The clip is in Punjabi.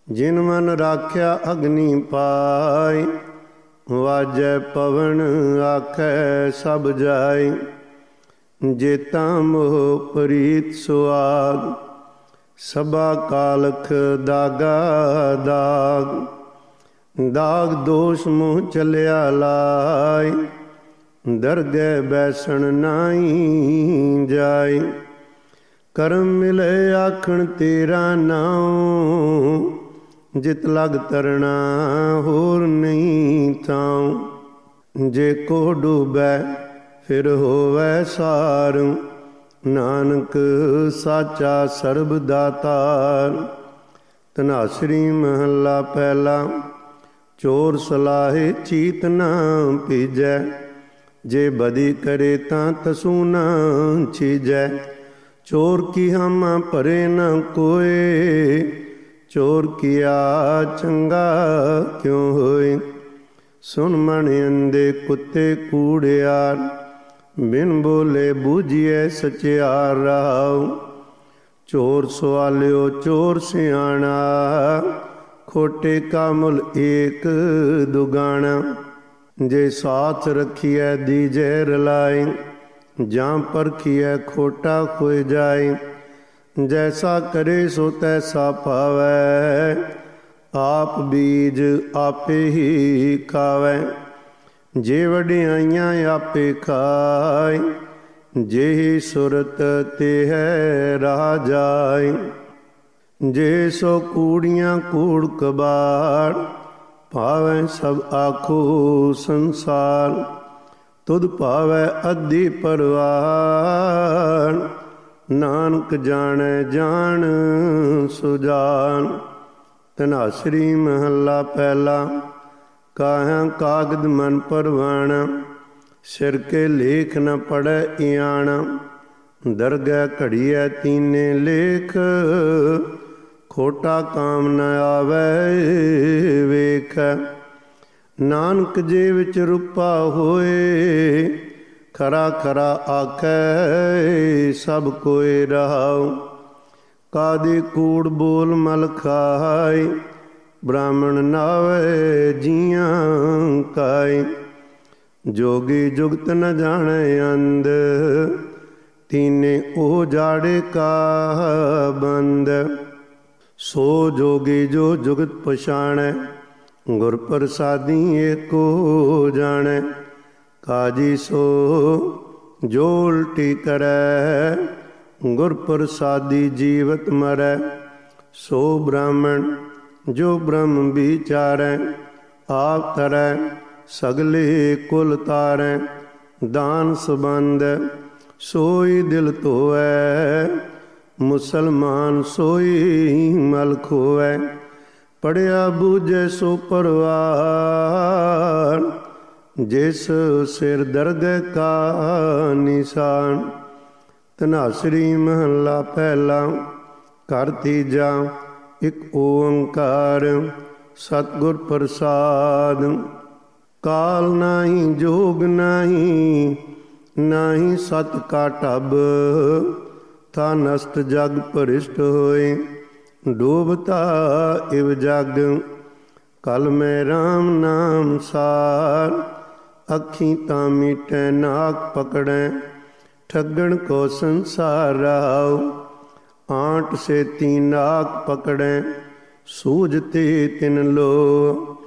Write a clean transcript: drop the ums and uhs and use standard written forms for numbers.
ਜਿਨ ਮਨ ਰਾਖਿਆ ਅਗਨੀ ਪਾਈ, ਵਾਜੈ ਪਵਨ ਆਖੈ ਸਭ ਜਾਈ। ਜੇਤਾ ਮੋਹ ਪ੍ਰੀਤ ਸੁਆਗ, ਸਭਾ ਕਾਲਖ ਦਾਗਾ ਦਾਗ। ਦਾਗ ਦੋਸ਼ ਮੂੰਹ ਚਲਿਆ ਲਾਈ, ਦਰਗਹਿ ਬੈਸਣ ਨਾਹੀ ਜਾਈ। ਕਰਮ ਮਿਲੇ ਆਖਣ ਤੇਰਾ ਨਾਉ, ਜਿਤ ਲਗ ਤਰਣਾ ਹੋਰ ਨਹੀਂ ਥਾਉ। ਜੇ ਕੋ ਡੂਬੈ ਫਿਰ ਹੋਵੈ ਸਾਰ, ਨਾਨਕ ਸਾਚਾ ਸਰਬ ਦਾਤਾਰ। ਧਨਾਸਰੀ ਮਹੱਲਾ ਪਹਿਲਾ। ਚੋਰ ਸਲਾਹੇ ਚੀਤ ਨਾ ਭੀਜੈ, ਜੇ ਬਦੀ ਕਰੇ ਤਾਂ ਤਸੂ ਨਾ ਛੀਜੈ। ਚੋਰ ਕੀ ਹਾਮਾ ਭਰੇ ਨ ਕੋਇ, ਚੋਰ ਕੀਆ ਚੰਗਾ ਕਿਉ ਹੋਇ। ਸੁਨ ਮਨ ਅੰਧੇ ਕੁੱਤੇ ਕੂੜਿਆਰ, ਬਿਨ ਬੋਲੇ ਬੂਝੀਐ ਸਚਿਆਰ ਰਾਉ। ਚੋਰ ਸਵਾਲਿਓ ਚੋਰ ਸਿਆਣਾ, ਖੋਟੇ ਕਾ ਮੁੱਲ ਏਕ ਦੁਗਾਣਾ। ਜੇ ਸਾਥ ਰਖੀਐ ਦੀਜੈ ਰਲਾਈ, ਜਾਂ ਪਰਖੀਐ ਖੋਟਾ ਖੋਇ ਜਾਏ। ਜੈਸਾ ਕਰੇ ਸੋ ਤੈਸਾ ਪਾਵੈ, ਆਪ ਬੀਜ ਆਪੇ ਹੀ ਖਾਵੈ। ਜੇ ਵਡਿਆਈਆਂ ਆਪੇ ਖਾਇ, ਜਿਹੀ ਸੁਰਤ ਤੇ ਹੈ ਰਾਹ ਜਾਇ। ਜੇ ਸੋ ਕੂੜੀਆਂ ਕੂੜ ਕਬਾੜ, ਭਾਵੈ ਸਭ ਆਖੋ ਸੰਸਾਰ। ਤੁਧ ਭਾਵੈ ਅੱਧੀ ਪਰਵਾਰ, ਨਾਨਕ ਜਾਣੈ ਜਾਣ ਸੁਜਾਨ। ਧਨਾਸਰੀ ਮਹੱਲਾ ਪਹਿਲਾ। ਕਾਹਾਂ ਕਾਗਦ ਮਨ ਪਰਵਾਣਾ, ਸਿਰ ਕੇ ਲੇਖ ਨ ਪੜੈ ਇਆਣਾ। ਦਰਗਹਿ ਘੜੀਐ ਤੀਨੇ ਲੇਖ, ਖੋਟਾ ਕਾਮ ਨ ਆਵੈ ਵੇਖ। ਨਾਨਕ ਜੇ ਵਿਚ ਰੂਪਾ ਹੋਏ, ਖਰਾ ਖਰਾ ਆਖੈ ਸਭ ਕੋਇ ਰਹਾਉ। ਕਾਦੇ ਕੂੜ ਬੋਲ ਮਲ ਖਾਇ, ਬ੍ਰਾਹਮਣ ਨਾਵੈ ਜੀਆਂ ਕਾਇ। ਜੋਗੀ ਜੁਗਤ ਨ ਜਾਣੈ ਅੰਧ, ਤੀਨੇ ਉਹ ਜਾੜੇ ਕਾ ਬੰਦ। ਸੋ ਜੋਗੀ ਜੋ ਜੁਗਤ ਪਛਾਣੈ, ਗੁਰ ਪ੍ਰਸਾਦੀ ਏਕੋ ਜਾਣੈ। ਕਾਜੀ ਸੋ ਜੋ ਉਲਟੀ ਕਰੈ, ਗੁਰ ਪ੍ਰਸਾਦੀ ਜੀਵਤ ਮਰੈ। ਸੋ ਬ੍ਰਾਹਮਣ ਜੋ ਬ੍ਰਹਮ ਵਿਚਾਰੈ, ਆਪ ਤਰੈ ਸਗਲੇ ਕੁਲ ਤਾਰੈ। ਦਾਨ ਸੰਬੰਧ ਸੋਈ ਦਿਲ ਧੋਵੈ, ਮੁਸਲਮਾਨ ਸੋਈ ਮਲ ਖੋਵੈ। ਪੜਿਆ ਬੂਝੈ ਸੋ ਪਰਵਾਰ, ਜਿਸ ਸਿਰ ਦਰਗਹਿ ਕਾ ਨਿਸ਼ਾਨ। ਧਨਾਸਰੀ ਮਹੱਲਾ ਪਹਿਲਾ। ਘਰ ਤੀਜਾ। ਇਕ ਓੰਕਾਰ ਸਤਿਗੁਰ ਪ੍ਰਸਾਦ। ਕਾਲ ਨਾਹੀ ਜੋਗ ਨਾਹੀ, ਨਾਹੀ ਸਤ ਕਾ ਢਬ। ਥਾ ਨਸਟ ਜਗ ਭ੍ਰਿਸ਼ਟ ਹੋਏ, ਡੂਬਤਾ ਇਵ ਜਗ। ਕਲ ਮੈਂ ਰਾਮ ਨਾਮ ਸਾਰ, ਅੱਖੀਂ ਤਾਂ ਮੀਟੈ ਨਾਕ ਪਕੜੈ। ਠੱਗਣ ਕੋ ਸੰਸਾਰ ਰਾਉ, ਆਂਟ ਸੇਤੀ ਨਾਕ ਪਕੜੈ। ਸੂਝਤੇ ਤਿਨ ਲੋ,